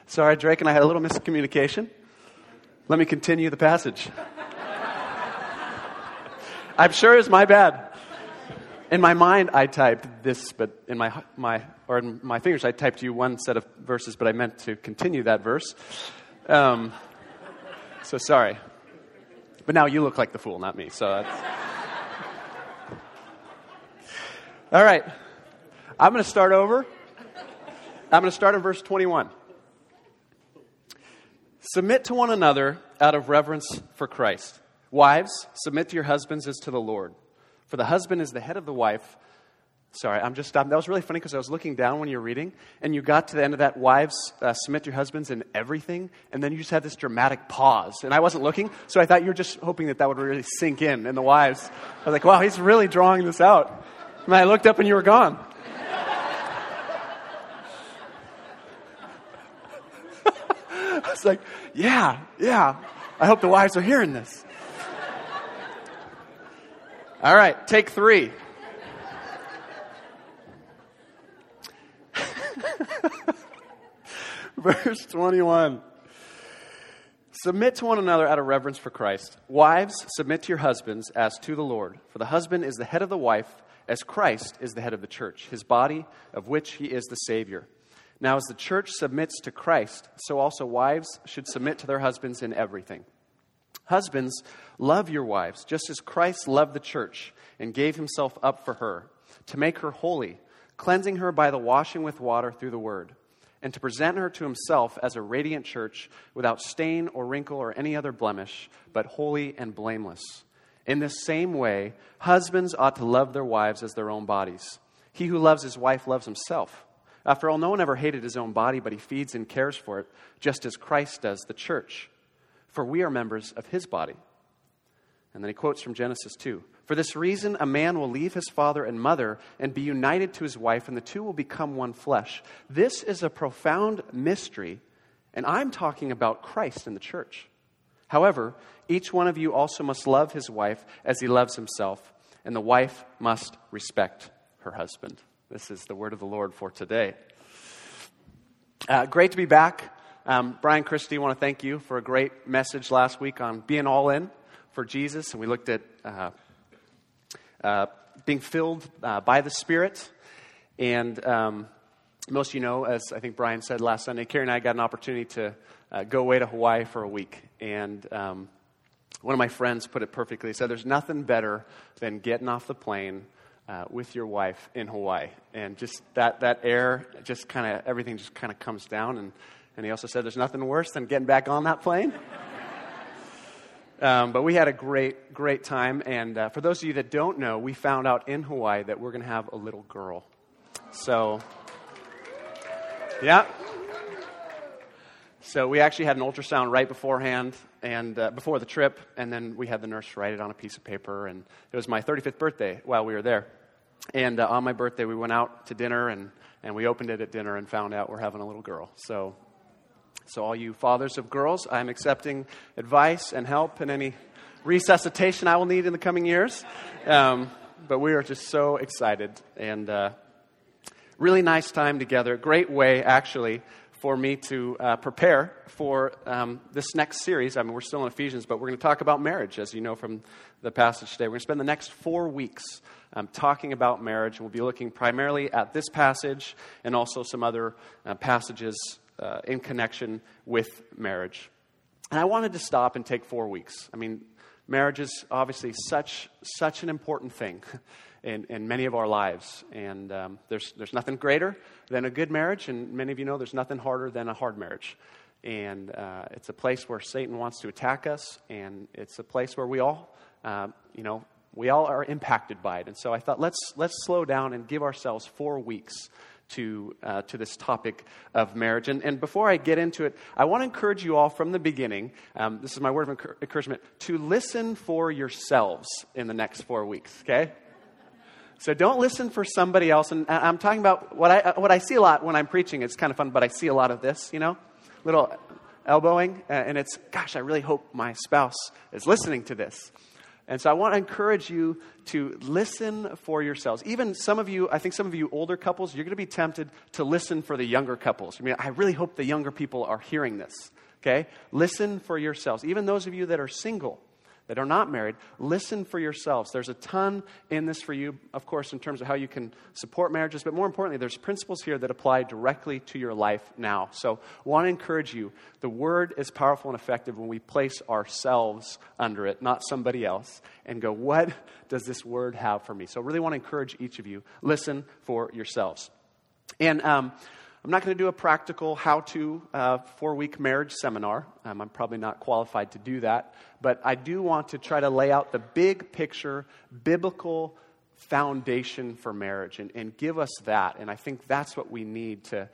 Sorry, Drake and I had a little miscommunication. Let me continue the passage. I'm sure it's my bad. In my mind, I typed this, but in my fingers, I typed you one set of verses, but I meant to continue that verse. So sorry. But now you look like the fool, not me. So that's... All right. I'm going to start over. I'm going to start in verse 21. Submit to one another out of reverence for Christ. Wives, submit to your husbands as to the Lord. For the husband is the head of the wife. Sorry, I'm just stopping. That was really funny because I was looking down when you were reading, and you got to the end of that, wives, submit to your husbands in everything, and then you just had this dramatic pause. And I wasn't looking, so I thought you were just hoping that would really sink in the wives. I was like, wow, he's really drawing this out. And I looked up and you were gone. I was like, yeah. I hope the wives are hearing this. All right, take 3. Verse 21. Submit to one another out of reverence for Christ. Wives, submit to your husbands as to the Lord. For the husband is the head of the wife, as Christ is the head of the church, his body, of which he is the Savior. Now, as the church submits to Christ, so also wives should submit to their husbands in everything. Husbands, love your wives, just as Christ loved the church and gave himself up for her, to make her holy, cleansing her by the washing with water through the word, and to present her to himself as a radiant church without stain or wrinkle or any other blemish, but holy and blameless. In the same way, husbands ought to love their wives as their own bodies. He who loves his wife loves himself. After all, no one ever hated his own body, but he feeds and cares for it, just as Christ does the church. For we are members of his body. And then he quotes from Genesis 2. For this reason, a man will leave his father and mother and be united to his wife, and the two will become one flesh. This is a profound mystery, and I'm talking about Christ and the church. However, each one of you also must love his wife as he loves himself, and the wife must respect her husband. This is the word of the Lord for today. Great to be back. Brian Christie, I want to thank you for a great message last week on being all in for Jesus. And we looked at being filled by the Spirit. And most of you know, as I think Brian said last Sunday, Carrie and I got an opportunity to go away to Hawaii for a week. And one of my friends put it perfectly. He said, there's nothing better than getting off the plane with your wife in Hawaii. And just that air, just kind of, everything just kind of comes down. And he also said there's nothing worse than getting back on that plane. But we had a great time. And for those of you that don't know, we found out in Hawaii that we're going to have a little girl. So, yeah. So we actually had an ultrasound right beforehand and before the trip. And then we had the nurse write it on a piece of paper. And it was my 35th birthday while we were there. And on my birthday, we went out to dinner and we opened it at dinner and found out we're having a little girl. So all you fathers of girls, I'm accepting advice and help and any resuscitation I will need in the coming years. But we are just so excited. And really nice time together. Great way, actually, for me to prepare for this next series. I mean, we're still in Ephesians, but we're going to talk about marriage, as you know from the passage today. We're going to spend the next 4 weeks talking about marriage. We'll be looking primarily at this passage and also some other passages in connection with marriage. And I wanted to stop and take 4 weeks. I mean, marriage is obviously such an important thing in many of our lives. And there's nothing greater than a good marriage. And many of you know there's nothing harder than a hard marriage. And it's a place where Satan wants to attack us. And it's a place where we all are impacted by it. And so I thought, let's slow down and give ourselves 4 weeks to this topic of marriage. And before I get into it, I want to encourage you all from the beginning, this is my word of encouragement, to listen for yourselves in the next 4 weeks, okay? So don't listen for somebody else. And I'm talking about what I see a lot when I'm preaching. It's kind of fun, but I see a lot of this, little elbowing. And it's, gosh, I really hope my spouse is listening to this. And so I want to encourage you to listen for yourselves. Even some of you, I think some of you older couples, you're going to be tempted to listen for the younger couples. I mean, I really hope the younger people are hearing this, okay? Listen for yourselves. Even those of you that are single, that are not married, listen for yourselves. There's a ton in this for you, of course, in terms of how you can support marriages, but more importantly, there's principles here that apply directly to your life now. So I want to encourage you, the Word is powerful and effective when we place ourselves under it, not somebody else, and go, what does this Word have for me? So I really want to encourage each of you, listen for yourselves. And I'm not going to do a practical how-to 4-week marriage seminar. I'm probably not qualified to do that. But I do want to try to lay out the big picture, biblical foundation for marriage and give us that. And I think that's what we need to,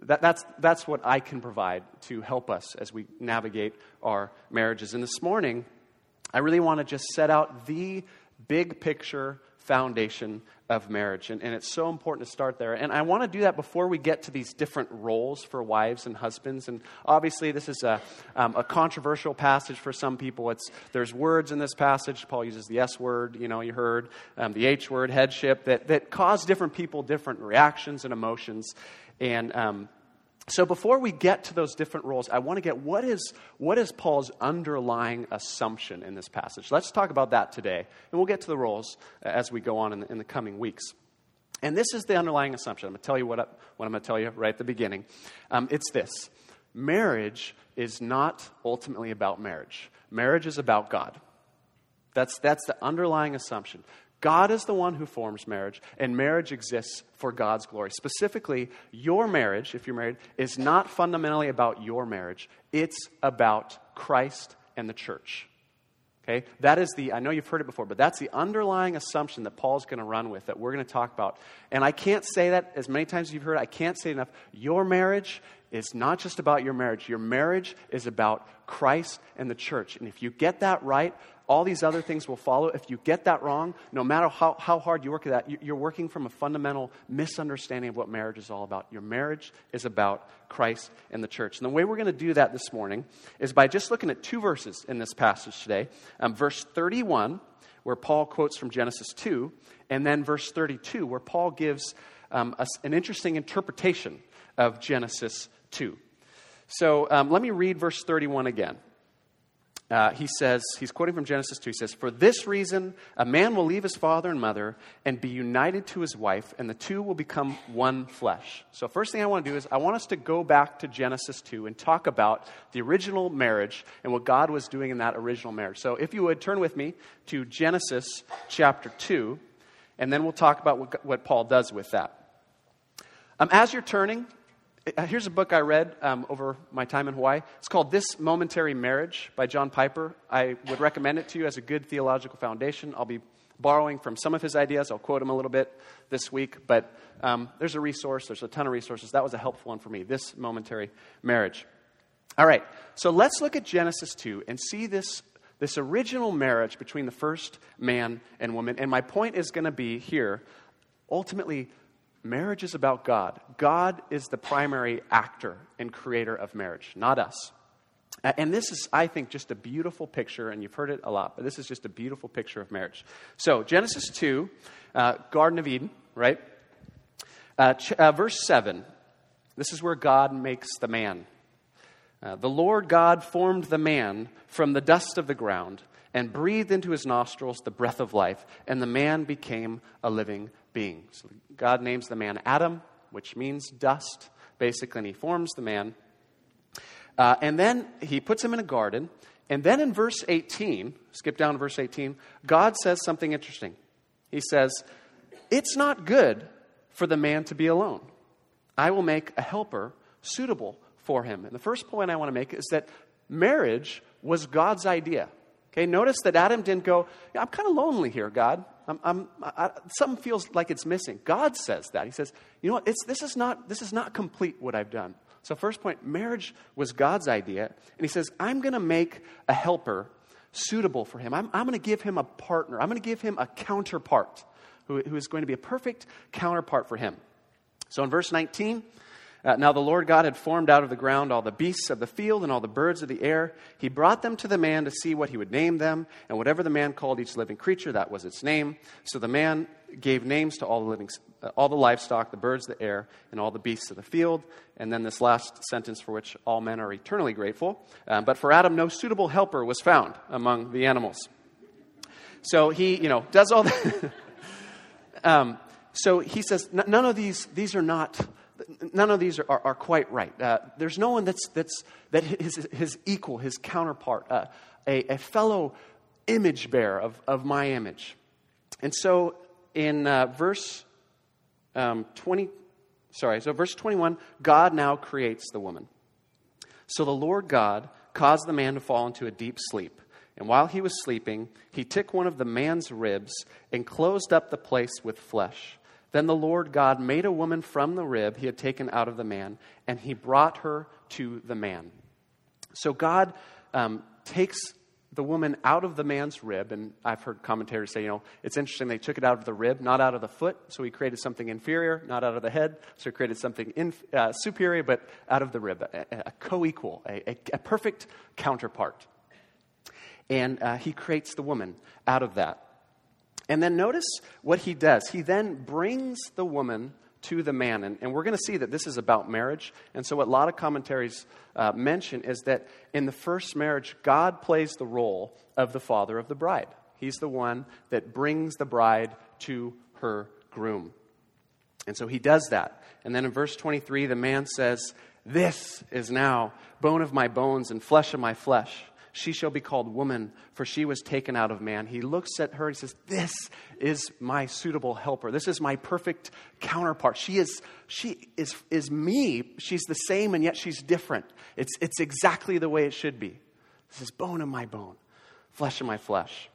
that's what I can provide to help us as we navigate our marriages. And this morning, I really want to just set out the big picture foundation of marriage. And it's so important to start there. And I want to do that before we get to these different roles for wives and husbands. And obviously, this is a controversial passage for some people. There's words in this passage. Paul uses the S word, you heard, the H word, headship, that cause different people different reactions and emotions. And so before we get to those different roles, I want to get what is Paul's underlying assumption in this passage. Let's talk about that today, and we'll get to the roles as we go on in the coming weeks. And this is the underlying assumption. I'm going to tell you what I'm going to tell you right at the beginning. It's this: marriage is not ultimately about marriage. Marriage is about God. That's the underlying assumption. God is the one who forms marriage, and marriage exists for God's glory. Specifically, your marriage, if you're married, is not fundamentally about your marriage. It's about Christ and the church. Okay? That is I know you've heard it before, but that's the underlying assumption that Paul's going to run with, that we're going to talk about. And I can't say that as many times as you've heard it. I can't say it enough. Your marriage is not just about your marriage. Your marriage is about Christ and the church. And if you get that right, all these other things will follow. If you get that wrong, no matter how hard you work at that, you're working from a fundamental misunderstanding of what marriage is all about. Your marriage is about Christ and the church. And the way we're going to do that this morning is by just looking at 2 verses in this passage today. Verse 31, where Paul quotes from Genesis 2, and then verse 32, where Paul gives an interesting interpretation of Genesis 2. So let me read verse 31 again. He says, he's quoting from Genesis 2, he says, "For this reason, a man will leave his father and mother and be united to his wife, and the two will become one flesh." So first thing I want to do is I want us to go back to Genesis 2 and talk about the original marriage and what God was doing in that original marriage. So if you would, turn with me to Genesis chapter 2, and then we'll talk about what Paul does with that. As you're turning, here's a book I read over my time in Hawaii. It's called This Momentary Marriage by John Piper. I would recommend it to you as a good theological foundation. I'll be borrowing from some of his ideas. I'll quote him a little bit this week. But there's a resource. There's a ton of resources. That was a helpful one for me, This Momentary Marriage. All right, so let's look at Genesis 2 and see this original marriage between the first man and woman. And my point is going to be here, ultimately, marriage is about God. God is the primary actor and creator of marriage, not us. And this is, I think, just a beautiful picture, and you've heard it a lot, but this is just a beautiful picture of marriage. So, Genesis 2, Garden of Eden, right? Verse 7, this is where God makes the man. "The Lord God formed the man from the dust of the ground and breathed into his nostrils the breath of life, and the man became a living being." So God names the man Adam, which means dust, basically, and he forms the man. And then he puts him in a garden. And then in verse 18, skip down to verse 18, God says something interesting. He says, "It's not good for the man to be alone. I will make a helper suitable for him." And the first point I want to make is that marriage was God's idea. Okay, notice that Adam didn't go, "I'm kind of lonely here, God. Something feels like it's missing." God says that. He says, "You know what? This is not complete what I've done." So first point, marriage was God's idea. And he says, "I'm going to make a helper suitable for him. I'm going to give him a partner. I'm going to give him a counterpart who is going to be a perfect counterpart for him." So in verse 19, Now the Lord God had formed out of the ground all the beasts of the field and all the birds of the air. He brought them to the man to see what he would name them. And whatever the man called each living creature, that was its name. So the man gave names to all the livestock, the birds of the air, and all the beasts of the field. And then this last sentence, for which all men are eternally grateful. But for Adam, no suitable helper was found among the animals. So he, does all that. So he says, none of these are quite right. There's no one that his equal, his counterpart, a fellow image bearer of my image. And so in verse 21, God now creates the woman. So the Lord God caused the man to fall into a deep sleep. And while he was sleeping, he took one of the man's ribs and closed up the place with flesh. Then the Lord God made a woman from the rib he had taken out of the man, and he brought her to the man. So God takes the woman out of the man's rib, and I've heard commentators say, it's interesting they took it out of the rib, not out of the foot, so he created something inferior, not out of the head, so he created something superior, but out of the rib, a co-equal, a perfect counterpart. And he creates the woman out of that. And then notice what he does. He then brings the woman to the man. And we're going to see that this is about marriage. And so what a lot of commentaries mention is that in the first marriage, God plays the role of the father of the bride. He's the one that brings the bride to her groom. And so he does that. And then in verse 23, the man says, "This is now bone of my bones and flesh of my flesh. She shall be called woman, for she was taken out of man." He looks at her and says, "This is my suitable helper. This is my perfect counterpart. She is me. She's the same, and yet she's different. It's exactly the way it should be. This is bone of my bone, flesh of my flesh."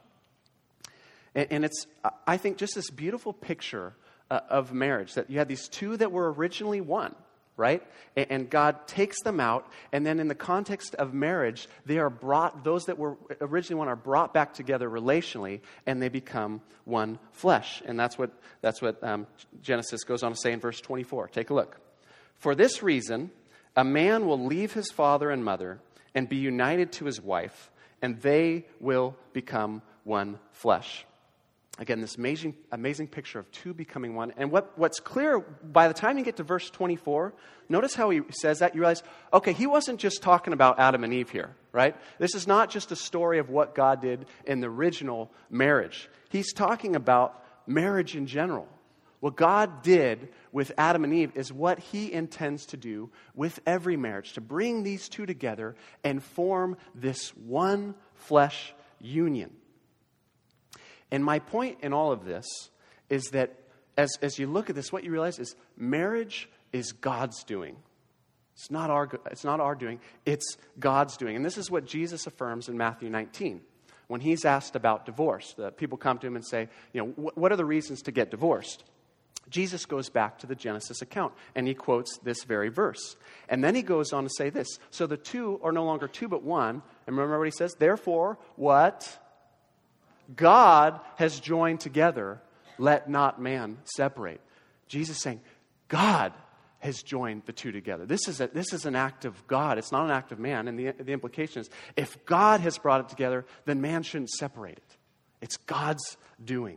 And it's, I think, just this beautiful picture of marriage, that you had these two that were originally one. Right? And God takes them out, and then in the context of marriage, they are brought, those that were originally one are brought back together relationally, and they become one flesh. And that's what Genesis goes on to say in verse 24. Take a look. "For this reason, a man will leave his father and mother and be united to his wife, and they will become one flesh." Again, this amazing picture of two becoming one. And what's clear, by the time you get to verse 24, notice how he says that. You realize, okay, he wasn't just talking about Adam and Eve here, right? This is not just a story of what God did in the original marriage. He's talking about marriage in general. What God did with Adam and Eve is what he intends to do with every marriage, to bring these two together and form this one flesh union. And my point in all of this is that as you look at this, what you realize is marriage is God's doing. It's not our doing. It's God's doing. And this is what Jesus affirms in Matthew 19. When he's asked about divorce, the people come to him and say, what are the reasons to get divorced? Jesus goes back to the Genesis account, and he quotes this very verse. And then he goes on to say this. So the two are no longer two but one. And remember what he says? Therefore, what God has joined together, let not man separate. Jesus saying, God has joined the two together. This is an act of God. It's not an act of man. And the implication is, if God has brought it together, then man shouldn't separate it. It's God's doing.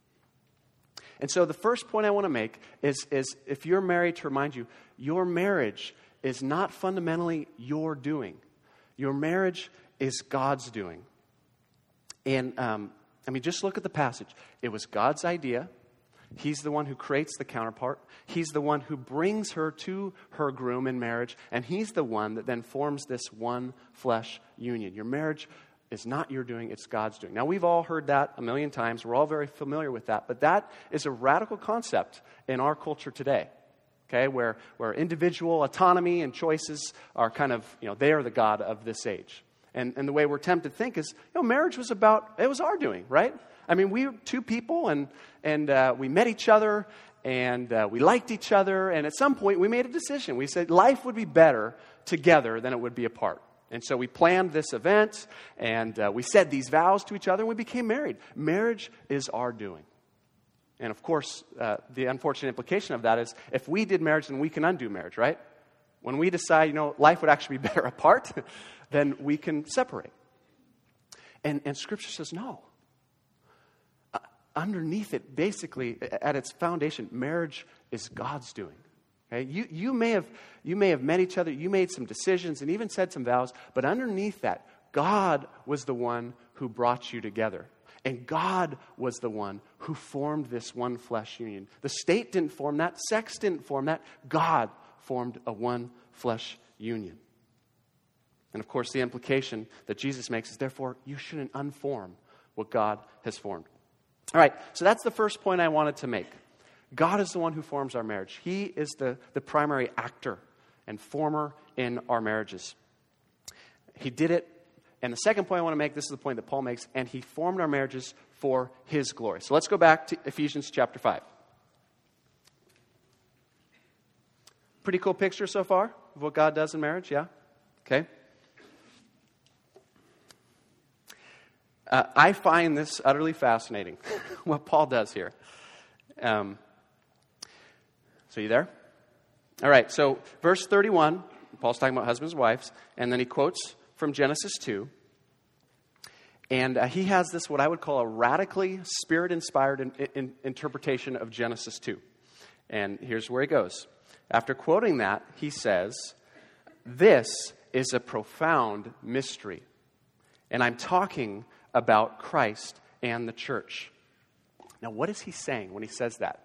And so the first point I want to make is if you're married, to remind you, your marriage is not fundamentally your doing. Your marriage is God's doing. And, just look at the passage. It was God's idea. He's the one who creates the counterpart. He's the one who brings her to her groom in marriage. And he's the one that then forms this one flesh union. Your marriage is not your doing, it's God's doing. Now, we've all heard that a million times. We're all very familiar with that. But that is a radical concept in our culture today. Okay, where individual autonomy and choices are kind of, they are the God of this age. And the way we're tempted to think is, marriage was it was our doing, right? We were two people and we met each other and we liked each other. And at some point we made a decision. We said life would be better together than it would be apart. And so we planned this event and we said these vows to each other and we became married. Marriage is our doing. And of course, the unfortunate implication of that is if we did marriage, then we can undo marriage, right? When we decide, life would actually be better apart, then we can separate. And Scripture says no. Underneath it, basically, at its foundation, marriage is God's doing. Okay? You may have met each other, you made some decisions and even said some vows, but underneath that, God was the one who brought you together. And God was the one who formed this one flesh union. The state didn't form that, sex didn't form that, God formed a one flesh union. And of course, the implication that Jesus makes is, therefore, you shouldn't unform what God has formed. All right, so that's the first point I wanted to make. God is the one who forms our marriage. He is the primary actor and former in our marriages. He did it. And the second point I want to make, this is the point that Paul makes, and he formed our marriages for his glory. So let's go back to Ephesians chapter 5. Pretty cool picture so far of what God does in marriage, yeah? Okay. I find this utterly fascinating, what Paul does here. So you there? All right, so verse 31, Paul's talking about husbands and wives, and then he quotes from Genesis 2. And he has this, what I would call a radically Spirit-inspired interpretation of Genesis 2. And here's where he goes. After quoting that, he says, "This is a profound mystery. And I'm talking about Christ and the church." Now, what is he saying when he says that?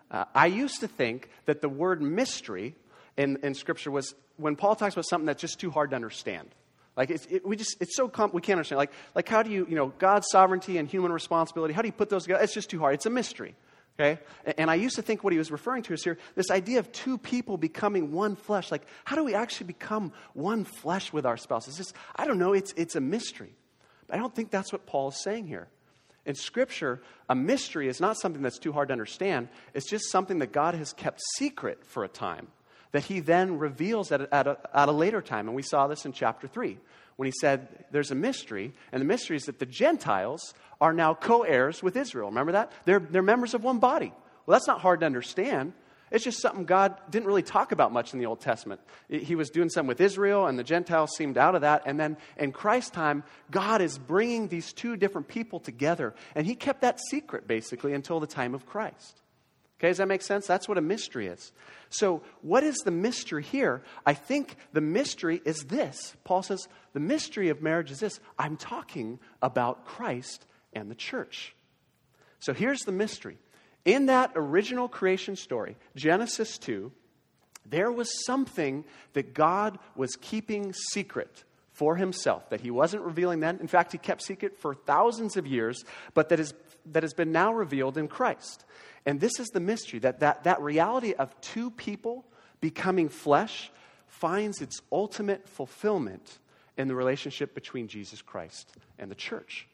I used to think that the word mystery in Scripture was when Paul talks about something that's just too hard to understand. Like, it's so we can't understand. Like how do you, God's sovereignty and human responsibility, how do you put those together? It's just too hard. It's a mystery. Okay? And I used to think what he was referring to is here, this idea of two people becoming one flesh. Like, how do we actually become one flesh with our spouse? It's just, I don't know, it's a mystery. But I don't think that's what Paul is saying here. In Scripture, a mystery is not something that's too hard to understand. It's just something that God has kept secret for a time, that he then reveals at a later time. And we saw this in chapter 3, when he said there's a mystery, and the mystery is that the Gentiles are now co-heirs with Israel. Remember that? They're members of one body. Well, that's not hard to understand. It's just something God didn't really talk about much in the Old Testament. He was doing something with Israel, and the Gentiles seemed out of that. And then in Christ's time, God is bringing these two different people together. And he kept that secret, basically, until the time of Christ. Okay, does that make sense? That's what a mystery is. So what is the mystery here? I think the mystery is this. Paul says, the mystery of marriage is this. I'm talking about Christ and the church. So here's the mystery. In that original creation story, Genesis 2, there was something that God was keeping secret for himself, that he wasn't revealing then. In fact, he kept secret for thousands of years, but that has been now revealed in Christ. And this is the mystery, that reality of two people becoming flesh finds its ultimate fulfillment in the relationship between Jesus Christ and the church.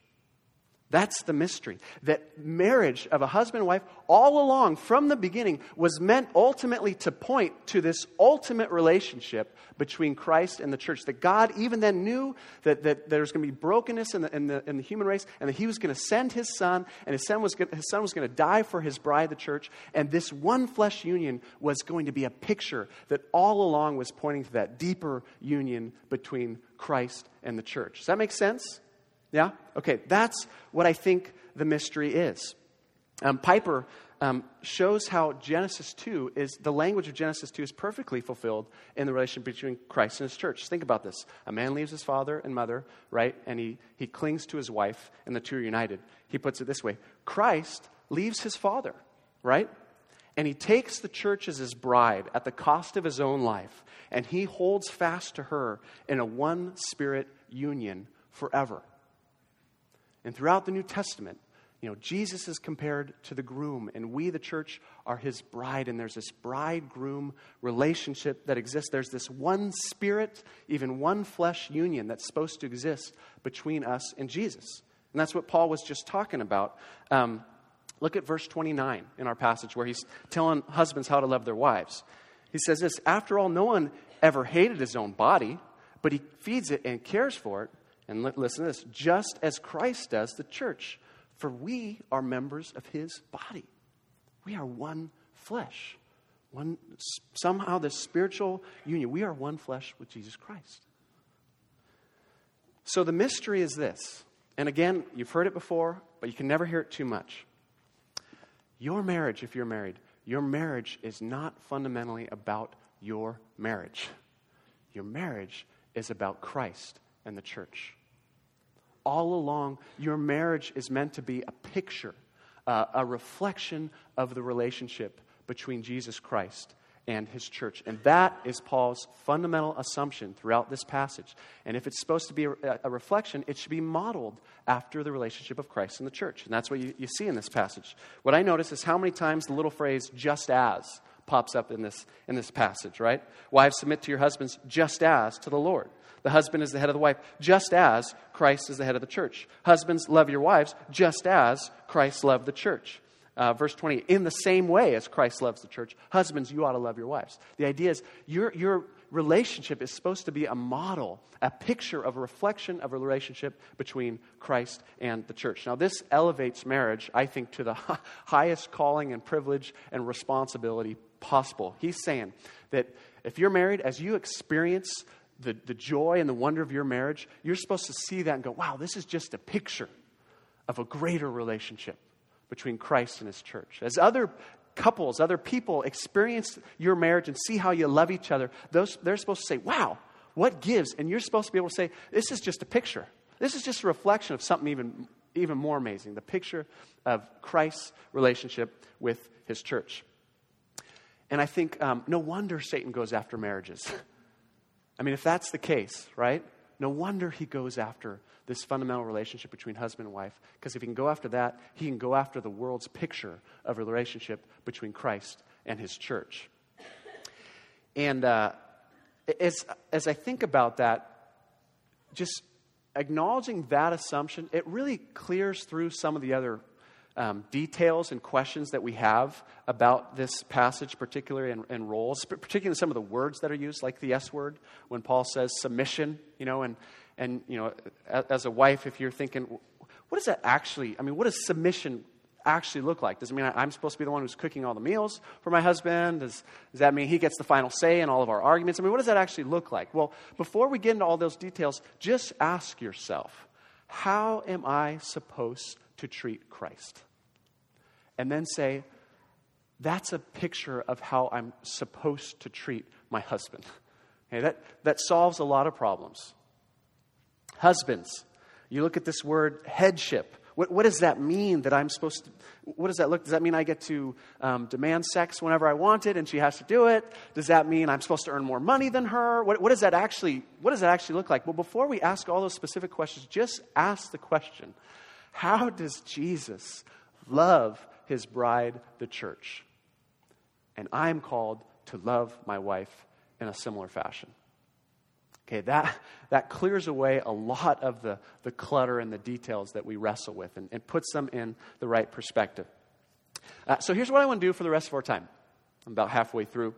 That's the mystery. That marriage of a husband and wife all along from the beginning was meant ultimately to point to this ultimate relationship between Christ and the church. That God even then knew that there's going to be brokenness in the human race, and that he was going to send his son, and his son was going to die for his bride, the church. And this one flesh union was going to be a picture that all along was pointing to that deeper union between Christ and the church. Does that make sense? Yeah? Okay, that's what I think the mystery is. Piper shows how Genesis 2 is, the language of Genesis 2 is perfectly fulfilled in the relationship between Christ and his church. Think about this. A man leaves his father and mother, right? And he clings to his wife, and the two are united. He puts it this way. Christ leaves his father, right? And he takes the church as his bride at the cost of his own life. And he holds fast to her in a one-spirit union forever. And throughout the New Testament, Jesus is compared to the groom, and we, the church, are his bride. And there's this bride-groom relationship that exists. There's this one spirit, even one flesh union that's supposed to exist between us and Jesus. And that's what Paul was just talking about. Look at verse 29 in our passage where he's telling husbands how to love their wives. He says this, "After all, no one ever hated his own body, but he feeds it and cares for it. And listen to this, just as Christ does the church, for we are members of his body." We are one flesh. somehow this spiritual union. We are one flesh with Jesus Christ. So the mystery is this. And again, you've heard it before, but you can never hear it too much. Your marriage, if you're married, your marriage is not fundamentally about your marriage. Your marriage is about Christ and the church. All along, your marriage is meant to be a picture, a reflection of the relationship between Jesus Christ and his church. And that is Paul's fundamental assumption throughout this passage. And if it's supposed to be a reflection, it should be modeled after the relationship of Christ and the church. And that's what you see in this passage. What I notice is how many times the little phrase, just as, pops up in this passage, right? Wives, submit to your husbands just as to the Lord. The husband is the head of the wife, just as Christ is the head of the church. Husbands, love your wives, just as Christ loved the church. Verse 20, in the same way as Christ loves the church, husbands, you ought to love your wives. The idea is your relationship is supposed to be a model, a picture of a reflection of a relationship between Christ and the church. Now, this elevates marriage, I think, to the highest calling and privilege and responsibility possible. He's saying that if you're married, as you experience the joy and the wonder of your marriage, you're supposed to see that and go, wow, this is just a picture of a greater relationship between Christ and his church. As other couples, other people experience your marriage and see how you love each other, they're supposed to say, wow, what gives? And you're supposed to be able to say, this is just a picture. This is just a reflection of something even more amazing, the picture of Christ's relationship with his church. And I think no wonder Satan goes after marriages. I mean, if that's the case, right? No wonder he goes after this fundamental relationship between husband and wife. Because if he can go after that, he can go after the world's picture of a relationship between Christ and his church. And as I think about that, just acknowledging that assumption, it really clears through some of the other details and questions that we have about this passage, particularly in roles, particularly some of the words that are used, like the S word, when Paul says submission, and as a wife, if you're thinking, what does that actually, what does submission actually look like? Does it mean I'm supposed to be the one who's cooking all the meals for my husband? Does that mean he gets the final say in all of our arguments? What does that actually look like? Well, before we get into all those details, just ask yourself, how am I supposed to treat Christ? And then say, that's a picture of how I'm supposed to treat my husband. Okay, that solves a lot of problems. Husbands, you look at this word headship. What does that mean that I'm supposed to, what does that look? Does that mean I get to demand sex whenever I want it and she has to do it? Does that mean I'm supposed to earn more money than her? What does that actually look like? Well, before we ask all those specific questions, just ask the question, how does Jesus love his bride, the church? And I'm called to love my wife in a similar fashion. Okay, that clears away a lot of the clutter and the details that we wrestle with and puts them in the right perspective. So here's what I want to do for the rest of our time. I'm about halfway through.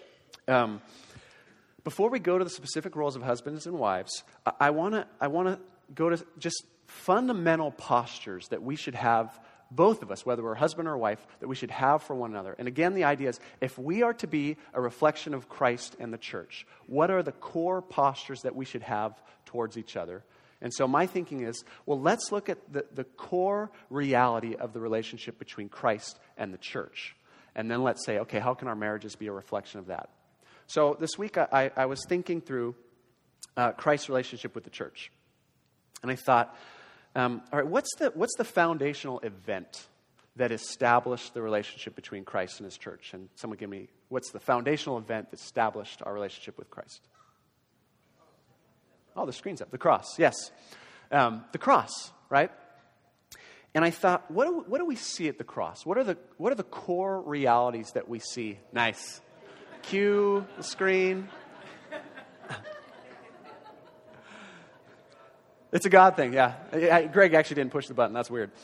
Before we go to the specific roles of husbands and wives, I want to go to just fundamental postures that we should have, both of us, whether we're husband or wife, that we should have for one another. And again, the idea is, if we are to be a reflection of Christ and the church, what are the core postures that we should have towards each other? And so my thinking is, well, let's look at the core reality of the relationship between Christ and the church. And then let's say, okay, how can our marriages be a reflection of that? So this week I was thinking through Christ's relationship with the church. And I thought, all right, what's the foundational event that established the relationship between Christ and his church? And someone give me, what's the foundational event that established our relationship with Christ? Oh, the screen's up. The cross, yes. The cross, right? And I thought, what do we see at the cross? What are the core realities that we see? Nice. Cue the screen. It's a God thing, yeah. Greg actually didn't push the button. That's weird.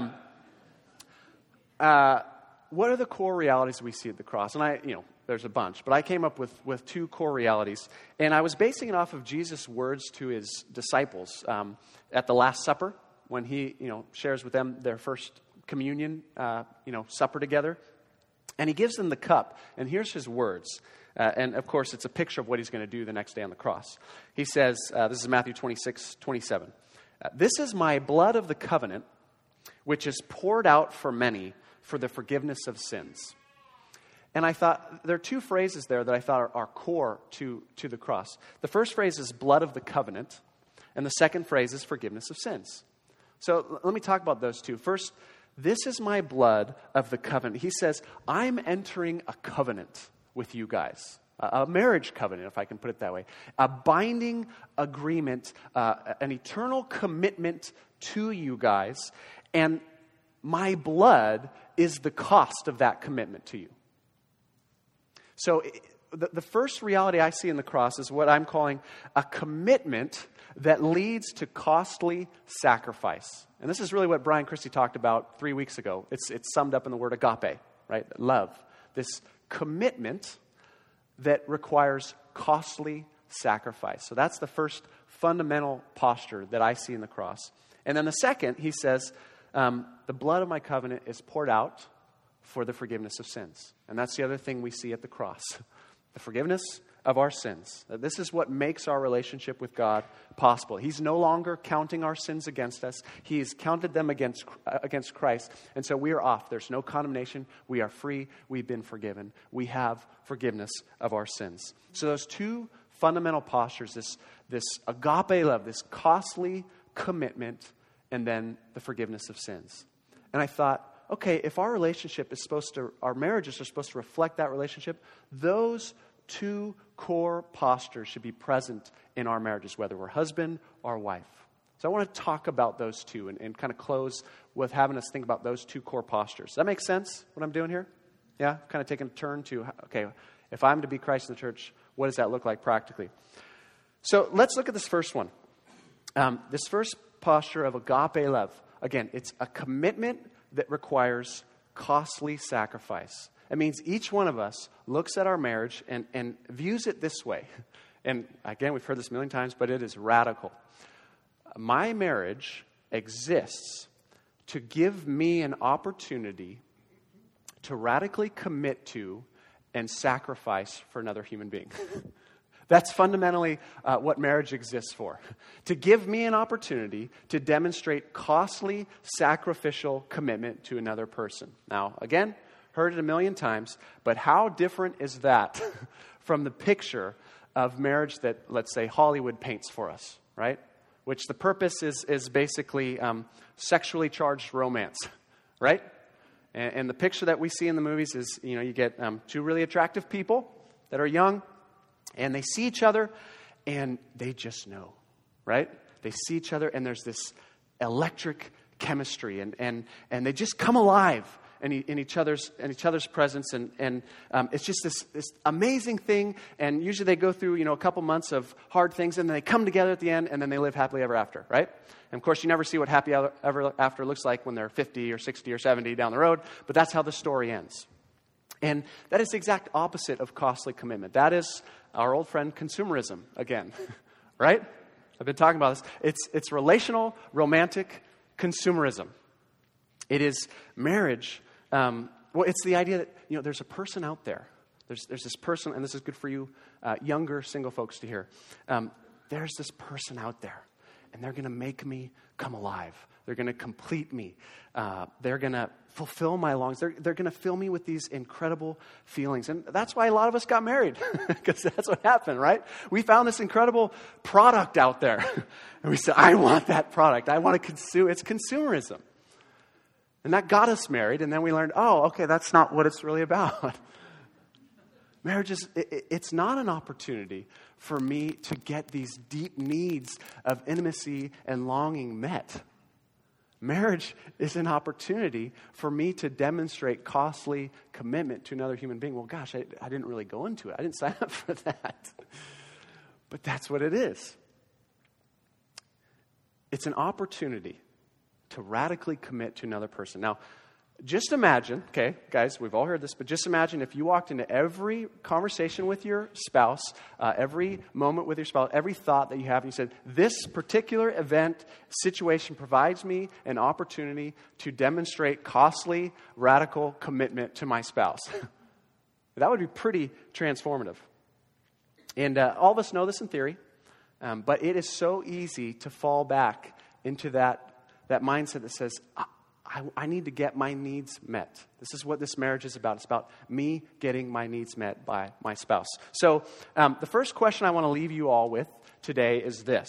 What are the core realities we see at the cross? And there's a bunch, but I came up with two core realities. And I was basing it off of Jesus' words to his disciples at the Last Supper, when he, shares with them their first communion, supper together. And he gives them the cup. And here's his words. And of course, it's a picture of what he's going to do the next day on the cross. He says, this is Matthew 26:27. This is my blood of the covenant, which is poured out for many for the forgiveness of sins. And I thought, there are two phrases there that I thought are core to the cross. The first phrase is blood of the covenant, and the second phrase is forgiveness of sins. So let me talk about those two. First, this is my blood of the covenant. He says, I'm entering a covenant with you guys. A marriage covenant, if I can put it that way. A binding agreement, an eternal commitment to you guys. And my blood is the cost of that commitment to you. So the first reality I see in the cross is what I'm calling a commitment that leads to costly sacrifice. And this is really what Brian Christie talked about 3 weeks ago. It's summed up in the word agape, right? Love. This commitment that requires costly sacrifice. So that's the first fundamental posture that I see in the cross. And then the second, he says, the blood of my covenant is poured out for the forgiveness of sins. And that's the other thing we see at the cross. The forgiveness of our sins. This is what makes our relationship with God possible. He's no longer counting our sins against us. He's counted them against Christ. And so we are off. There's no condemnation. We are free. We've been forgiven. We have forgiveness of our sins. So those two fundamental postures, this agape love, this costly commitment, and then the forgiveness of sins. And I thought, okay, if our relationship is our marriages are supposed to reflect that relationship, those two core postures should be present in our marriages, whether we're husband or wife. So I want to talk about those two and kind of close with having us think about those two core postures. Does that make sense, what I'm doing here? Yeah? Kind of taking a turn to, okay, if I'm to be Christ in the church, what does that look like practically? So let's look at this first one. This first posture of agape love. Again, it's a commitment that requires costly sacrifice. It means each one of us looks at our marriage and views it this way. And again, we've heard this a million times, but it is radical. My marriage exists to give me an opportunity to radically commit to and sacrifice for another human being. That's fundamentally what marriage exists for. To give me an opportunity to demonstrate costly, sacrificial commitment to another person. Now, again, heard it a million times, but how different is that from the picture of marriage that, let's say, Hollywood paints for us, right? Which the purpose is basically sexually charged romance, right? And the picture that we see in the movies is, you get two really attractive people that are young, and they see each other, and they just know, right? They see each other, and there's this electric chemistry, and they just come alive in each other's presence, and it's just this amazing thing. And usually they go through a couple months of hard things, and then they come together at the end, and then they live happily ever after, right? And of course, you never see what happy ever after looks like when they're 50 or 60 or 70 down the road, but that's how the story ends. And that is the exact opposite of costly commitment. That is our old friend consumerism again, right? I've been talking about this. It's relational, romantic consumerism. It is marriage. It's the idea that there's a person out there. There's this person, and this is good for you younger single folks to hear. There's this person out there, and they're going to make me come alive. They're going to complete me. They're going to fulfill my longings. They're going to fill me with these incredible feelings. And that's why a lot of us got married, because that's what happened, right? We found this incredible product out there. And we said, I want that product. I want to consume. It's consumerism. And that got us married. And then we learned, okay, that's not what it's really about. Marriage it's not an opportunity for me to get these deep needs of intimacy and longing met. Marriage is an opportunity for me to demonstrate costly commitment to another human being. Well, gosh, I didn't really go into it. I didn't sign up for that. But that's what it is. It's an opportunity to radically commit to another person. Now, Just imagine, okay, guys, we've all heard this, but just imagine if you walked into every conversation with your spouse, every moment with your spouse, every thought that you have, and you said, this particular event, situation provides me an opportunity to demonstrate costly, radical commitment to my spouse. That would be pretty transformative. And all of us know this in theory, but it is so easy to fall back into that mindset that says, I need to get my needs met. This is what this marriage is about. It's about me getting my needs met by my spouse. So the first question I want to leave you all with today is this.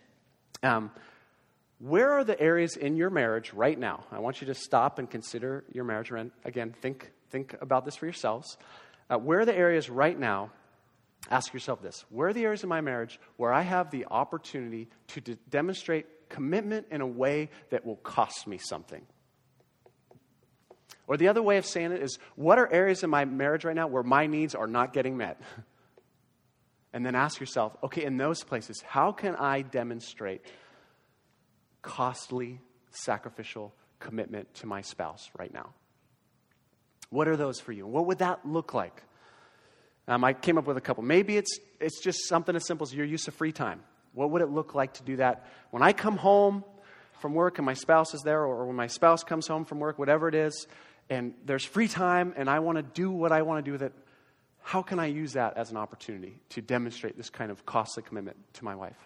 Where are the areas in your marriage right now? I want you to stop and consider your marriage. Again, think about this for yourselves. Where are the areas right now? Ask yourself this. Where are the areas in my marriage where I have the opportunity to demonstrate commitment in a way that will cost me something? Or the other way of saying it is, what are areas in my marriage right now where my needs are not getting met? And then ask yourself, okay, in those places, how can I demonstrate costly, sacrificial commitment to my spouse right now? What are those for you? What would that look like? I came up with a couple. Maybe it's just something as simple as your use of free time. What would it look like to do that when I come home from work and my spouse is there, or when my spouse comes home from work, whatever it is, and there's free time and I want to do what I want to do with it? How can I use that as an opportunity to demonstrate this kind of costly commitment to my wife?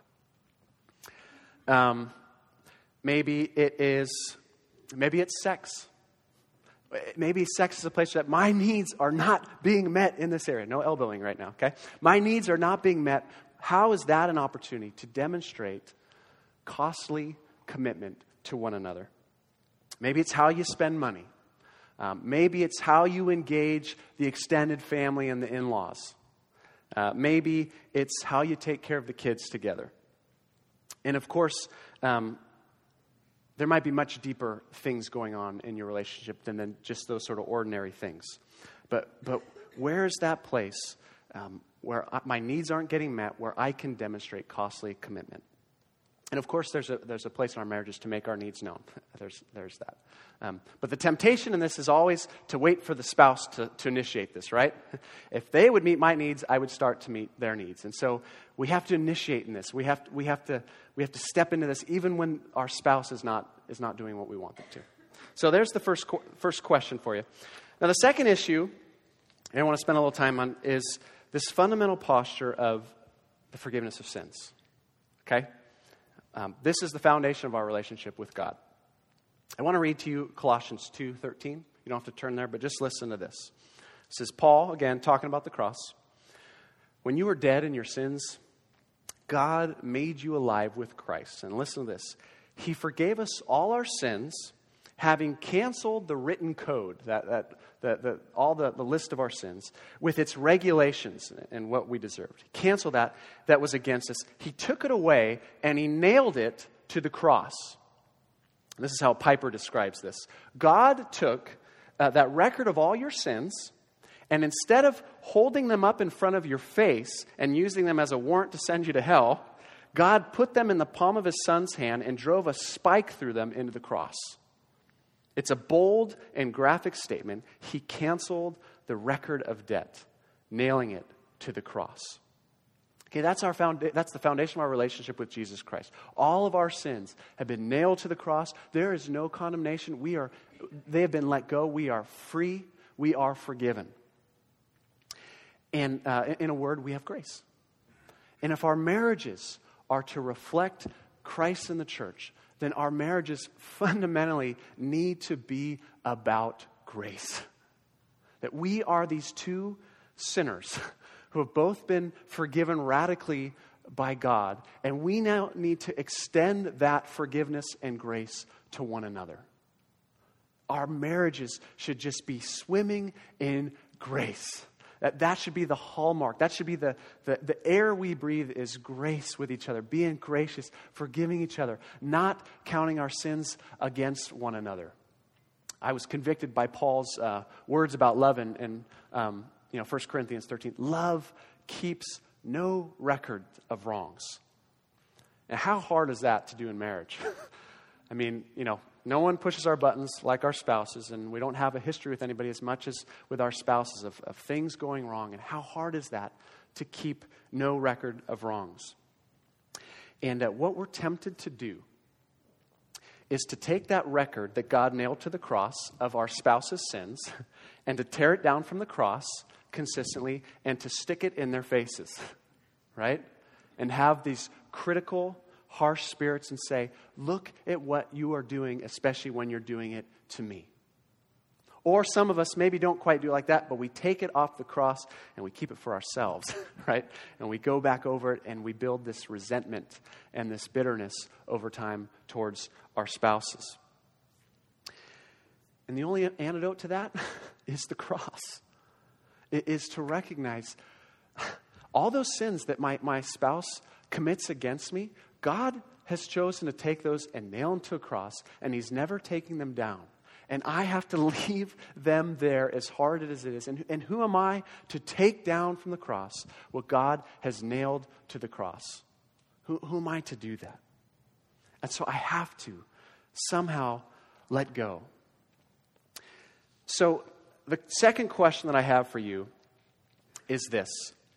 Maybe it's sex. Maybe sex is a place that my needs are not being met in this area. No elbowing right now, okay? My needs are not being met. How is that an opportunity to demonstrate costly commitment to one another? Maybe it's how you spend money. Maybe it's how you engage the extended family and the in-laws. Maybe it's how you take care of the kids together. And of course, there might be much deeper things going on in your relationship than just those sort of ordinary things. But where is that place where my needs aren't getting met, where I can demonstrate costly commitment? And of course, there's a place in our marriages to make our needs known. There's that. But the temptation in this is always to wait for the spouse to initiate this, right? If they would meet my needs, I would start to meet their needs. And so we have to initiate in this. We have to step into this even when our spouse is not doing what we want them to. So there's the first question for you. Now the second issue I want to spend a little time on is this fundamental posture of the forgiveness of sins. Okay? This is the foundation of our relationship with God. I want to read to you Colossians 2:13. You don't have to turn there, but just listen to this. This is Paul, again, talking about the cross. When you were dead in your sins, God made you alive with Christ. And listen to this. He forgave us all our sins, having canceled the written code, all the list of our sins, with its regulations and what we deserved. He canceled that was against us. He took it away and he nailed it to the cross. This is how Piper describes this. God took that record of all your sins, and instead of holding them up in front of your face and using them as a warrant to send you to hell, God put them in the palm of his Son's hand and drove a spike through them into the cross. It's a bold and graphic statement. He canceled the record of debt, nailing it to the cross. Okay, that's the foundation of our relationship with Jesus Christ. All of our sins have been nailed to the cross. There is no condemnation. They have been let go. We are free. We are forgiven. And in a word, we have grace. And if our marriages are to reflect Christ in the church, then our marriages fundamentally need to be about grace. That we are these two sinners who have both been forgiven radically by God, and we now need to extend that forgiveness and grace to one another. Our marriages should just be swimming in grace. That should be the hallmark. That should be the air we breathe is grace with each other, being gracious, forgiving each other, not counting our sins against one another. I was convicted by Paul's words about love in 1 Corinthians 13. Love keeps no record of wrongs. And how hard is that to do in marriage? I mean, No one pushes our buttons like our spouses, and we don't have a history with anybody as much as with our spouses of things going wrong. And how hard is that to keep no record of wrongs? And what we're tempted to do is to take that record that God nailed to the cross of our spouse's sins and to tear it down from the cross consistently and to stick it in their faces, right? And have these critical, harsh spirits and say, look at what you are doing, especially when you're doing it to me. Or some of us maybe don't quite do it like that, but we take it off the cross and we keep it for ourselves, right? And we go back over it and we build this resentment and this bitterness over time towards our spouses. And the only antidote to that is the cross. It is to recognize all those sins that my spouse commits against me, God has chosen to take those and nail them to a cross, and He's never taking them down. And I have to leave them there as hard as it is. And who am I to take down from the cross what God has nailed to the cross? Who am I to do that? And so I have to somehow let go. So the second question that I have for you is this.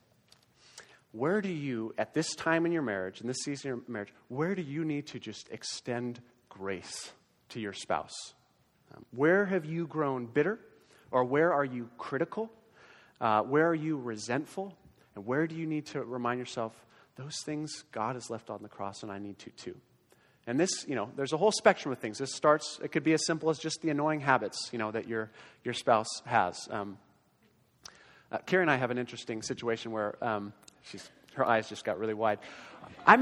Where do you, at this time in your marriage, in this season of your marriage, where do you need to just extend grace to your spouse? Where have you grown bitter? Or where are you critical? Where are you resentful? And where do you need to remind yourself, those things God has left on the cross and I need to too? And this, there's a whole spectrum of things. It could be as simple as just the annoying habits, that your spouse has. Carrie and I have an interesting situation where her eyes just got really wide. I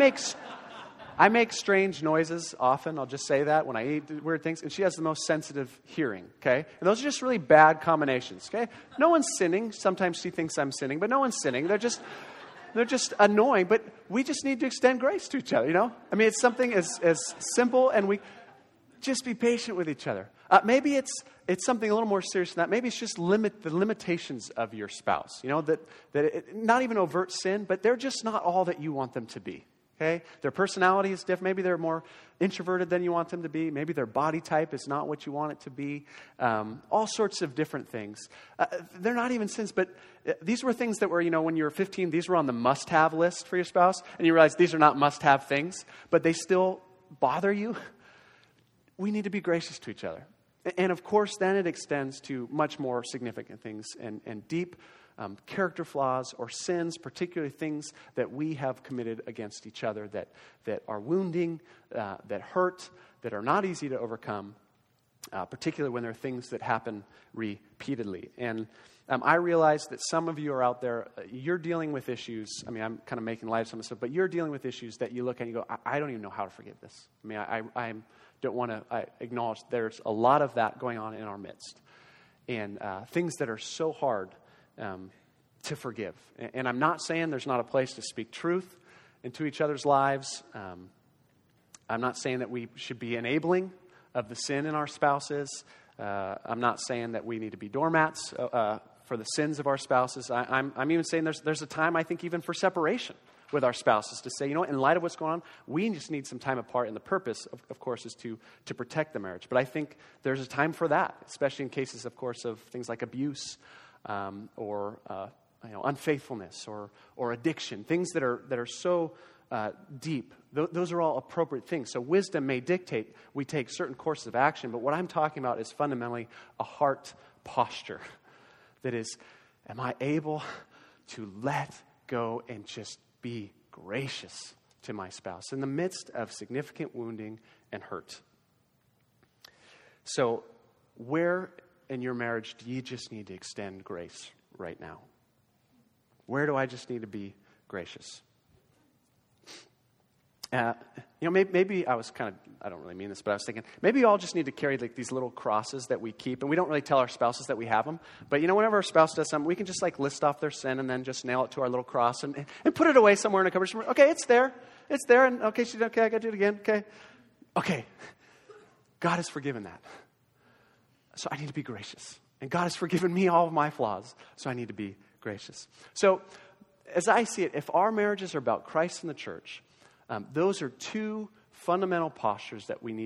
make strange noises often. I'll just say that when I eat weird things. And she has the most sensitive hearing, okay? And those are just really bad combinations, okay? No one's sinning. Sometimes she thinks I'm sinning, but no one's sinning. They're just annoying. But we just need to extend grace to each other, I mean, it's something as simple, and we just be patient with each other. Maybe it's something a little more serious than that. Maybe it's just the limitations of your spouse. Not even overt sin, but they're just not all that you want them to be. Okay? Their personality is different. Maybe they're more introverted than you want them to be. Maybe their body type is not what you want it to be. All sorts of different things. They're not even sins, but these were things that were, when you were 15, these were on the must-have list for your spouse, and you realize these are not must-have things, but they still bother you. We need to be gracious to each other. And of course, then it extends to much more significant things and deep character flaws or sins, particularly things that we have committed against each other that are wounding, that hurt, that are not easy to overcome, particularly when there are things that happen repeatedly. And I realize that some of you are out there, you're dealing with issues. I mean, I'm kind of making light of some of this stuff, but you're dealing with issues that you look at and you go, I don't even know how to forgive this. I mean, I don't want to acknowledge there's a lot of that going on in our midst. And things that are so hard to forgive. And I'm not saying there's not a place to speak truth into each other's lives. I'm not saying that we should be enabling of the sin in our spouses. I'm not saying that we need to be doormats for the sins of our spouses. I'm even saying there's a time, I think, even for separation with our spouses to say, in light of what's going on, we just need some time apart. And the purpose, of course, is to protect the marriage. But I think there's a time for that, especially in cases, of course, of things like abuse or unfaithfulness or addiction, things that are so deep. Those are all appropriate things. So wisdom may dictate we take certain courses of action, but what I'm talking about is fundamentally a heart posture. That is, am I able to let go and just be gracious to my spouse in the midst of significant wounding and hurt? So where in your marriage do you just need to extend grace right now? Where do I just need to be gracious? Maybe I was I don't really mean this, but I was thinking, maybe you all just need to carry like these little crosses that we keep, and we don't really tell our spouses that we have them, but whenever our spouse does something, we can just like list off their sin and then just nail it to our little cross and put it away somewhere in a cupboard. Okay, it's there, and okay, I got to do it again, okay, God has forgiven that, so I need to be gracious, and God has forgiven me all of my flaws, so I need to be gracious. So, as I see it, if our marriages are about Christ and the church, those are two fundamental postures that we need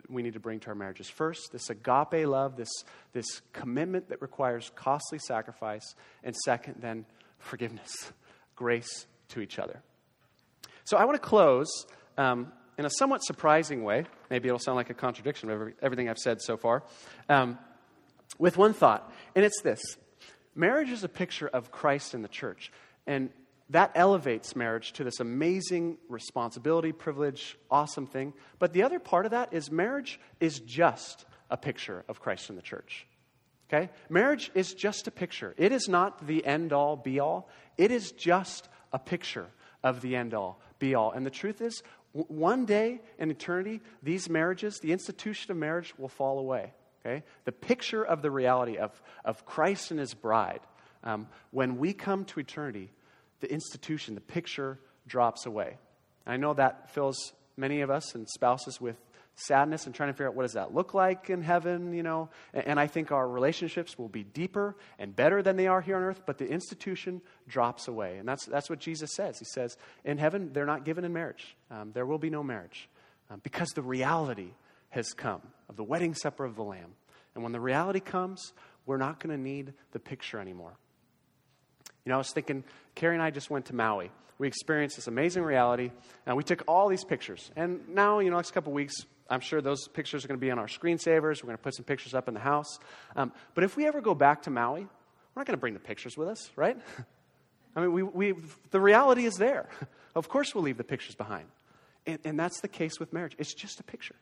we need to bring to our marriages. First, this agape love, this commitment that requires costly sacrifice. And second, then forgiveness, grace to each other. So I want to close in a somewhat surprising way. Maybe it'll sound like a contradiction of everything I've said so far. With one thought, and it's this. Marriage is a picture of Christ and the church. And that elevates marriage to this amazing responsibility, privilege, awesome thing. But the other part of that is marriage is just a picture of Christ and the church. Okay? Marriage is just a picture. It is not the end-all, be-all. It is just a picture of the end-all, be-all. And the truth is, one day in eternity, these marriages, the institution of marriage will fall away. Okay? The picture of the reality of Christ and his bride, when we come to eternity, the institution, the picture drops away. I know that fills many of us and spouses with sadness and trying to figure out what does that look like in heaven, And I think our relationships will be deeper and better than they are here on earth, but the institution drops away. And that's what Jesus says. He says, in heaven, they're not given in marriage. There will be no marriage because the reality has come of the wedding supper of the Lamb. And when the reality comes, we're not going to need the picture anymore. I was thinking, Carrie and I just went to Maui. We experienced this amazing reality, and we took all these pictures. And now, next couple of weeks, I'm sure those pictures are going to be on our screensavers. We're going to put some pictures up in the house. But if we ever go back to Maui, we're not going to bring the pictures with us, right? I mean, the reality is there. Of course we'll leave the pictures behind. And that's the case with marriage. It's just a picture.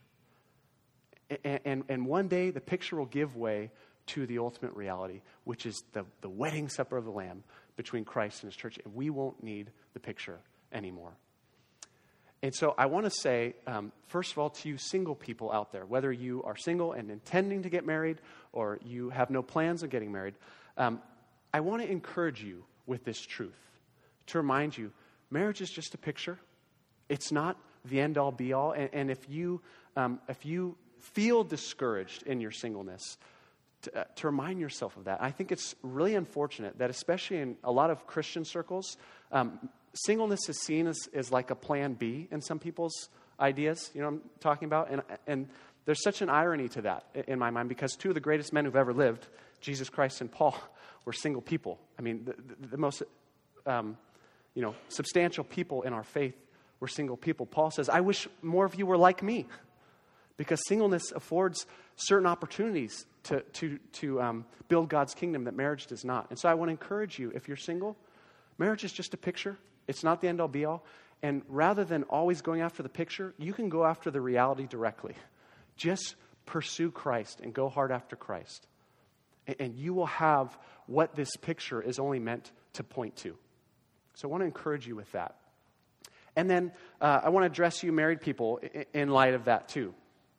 And one day, the picture will give way to the ultimate reality, which is the wedding supper of the Lamb between Christ and his church. And we won't need the picture anymore. And so I want to say, first of all, to you single people out there, whether you are single and intending to get married or you have no plans of getting married, I want to encourage you with this truth, to remind you, marriage is just a picture. It's not the end-all, be-all. And if you feel discouraged in your singleness, to remind yourself of that. I think it's really unfortunate that especially in a lot of Christian circles, singleness is seen as like a plan B in some people's ideas. You know what I'm talking about? And there's such an irony to that in my mind, because two of the greatest men who've ever lived, Jesus Christ and Paul, were single people. I mean, the most substantial people in our faith were single people. Paul says, I wish more of you were like me, because singleness affords certain opportunities to build God's kingdom that marriage does not. And so I want to encourage you, if you're single, marriage is just a picture. It's not the end-all, be-all. And rather than always going after the picture, you can go after the reality directly. Just pursue Christ and go hard after Christ. And you will have what this picture is only meant to point to. So I want to encourage you with that. And then I want to address you married people in light of that too.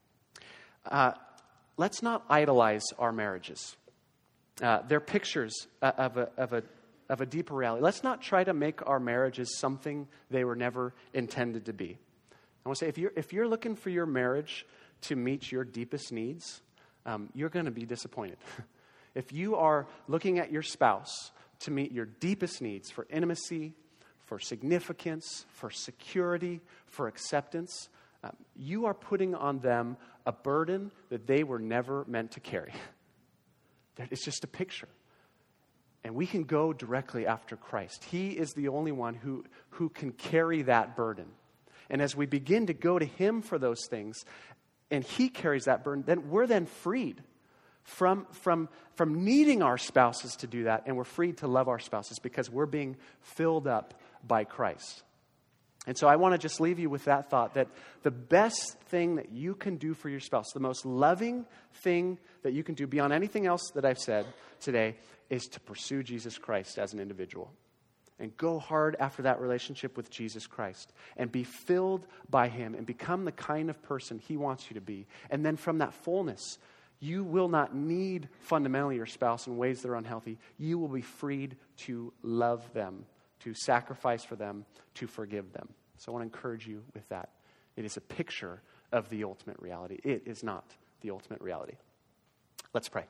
Let's not idolize our marriages. They're pictures of a deeper reality. Let's not try to make our marriages something they were never intended to be. I want to say, if you're looking for your marriage to meet your deepest needs, you're going to be disappointed. If you are looking at your spouse to meet your deepest needs for intimacy, for significance, for security, for acceptance, you are putting on them a burden that they were never meant to carry. It's just a picture. And we can go directly after Christ. He is the only one who can carry that burden. And as we begin to go to him for those things, and he carries that burden, then we're then freed from needing our spouses to do that, and we're freed to love our spouses because we're being filled up by Christ. And so I want to just leave you with that thought, that the best thing that you can do for your spouse, the most loving thing that you can do beyond anything else that I've said today, is to pursue Jesus Christ as an individual. And go hard after that relationship with Jesus Christ. And be filled by him and become the kind of person he wants you to be. And then from that fullness, you will not need fundamentally your spouse in ways that are unhealthy. You will be freed to love them, to sacrifice for them, to forgive them. So I want to encourage you with that. It is a picture of the ultimate reality. It is not the ultimate reality. Let's pray.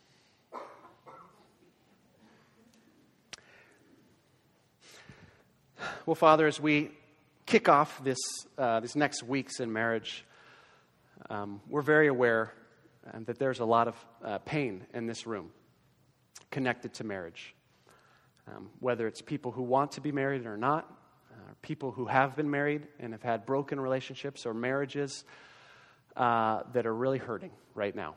Well, Father, as we kick off these next weeks in marriage, we're very aware that there's a lot of pain in this room connected to marriage. Whether it's people who want to be married or not, people who have been married and have had broken relationships or marriages that are really hurting right now.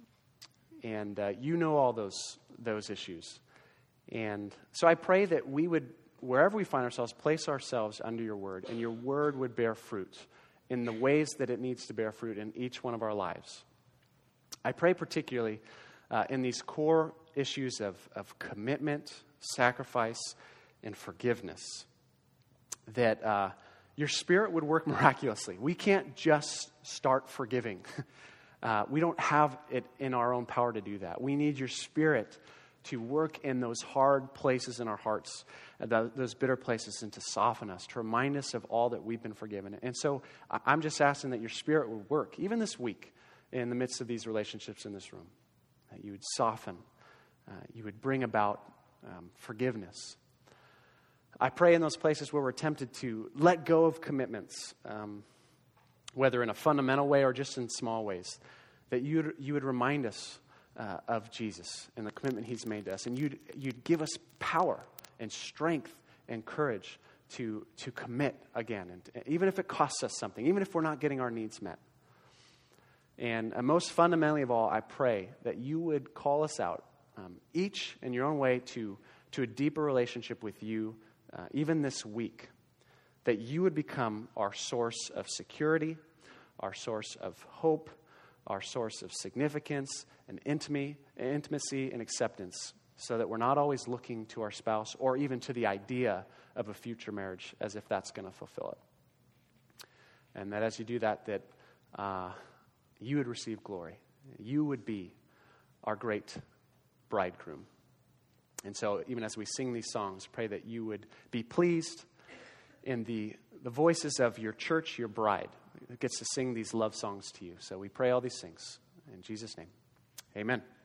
And you know all those issues. And so I pray that we would, wherever we find ourselves, place ourselves under your word, and your word would bear fruit in the ways that it needs to bear fruit in each one of our lives. I pray particularly in these core issues of commitment, sacrifice, and forgiveness, that your Spirit would work miraculously. We can't just start forgiving. We don't have it in our own power to do that. We need your Spirit to work in those hard places in our hearts, those bitter places, and to soften us, to remind us of all that we've been forgiven. And so I'm just asking that your Spirit would work, even this week, in the midst of these relationships in this room, that you would soften, you would bring about forgiveness. I pray in those places where we're tempted to let go of commitments, whether in a fundamental way or just in small ways, that you would remind us of Jesus and the commitment he's made to us. And you'd give us power and strength and courage to commit again. And even if it costs us something, even if we're not getting our needs met. And most fundamentally of all, I pray that you would call us out, each in your own way, to a deeper relationship with you, even this week. That you would become our source of security, our source of hope, our source of significance and intimacy and acceptance, so that we're not always looking to our spouse or even to the idea of a future marriage as if that's going to fulfill it. And that as you do that, you would receive glory. You would be our great bridegroom. And so even as we sing these songs, pray that you would be pleased in the voices of your church, your bride, that gets to sing these love songs to you. So we pray all these things in Jesus' name. Amen.